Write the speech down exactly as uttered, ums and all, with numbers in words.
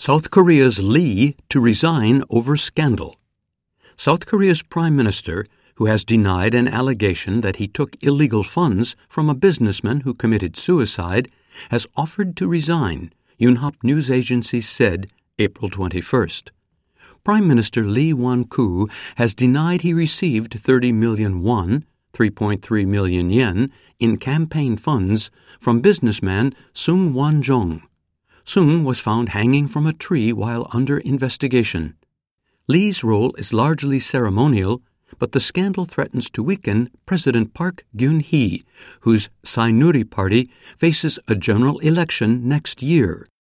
South Korea's Lee to resign over scandal. South Korea's prime minister, who has denied an allegation that he took illegal funds from a businessman who committed suicide, has offered to resign, Yonhap news agency said April twenty-first. Prime Minister Lee Won-koo has denied he received thirty million won, three point three million yen, in campaign funds from businessman Sung Won-jong. Sung was found hanging from a tree while under investigation. Lee's role is largely ceremonial, but the scandal threatens to weaken President Park Geun-hye, whose Saenuri party faces a general election next year.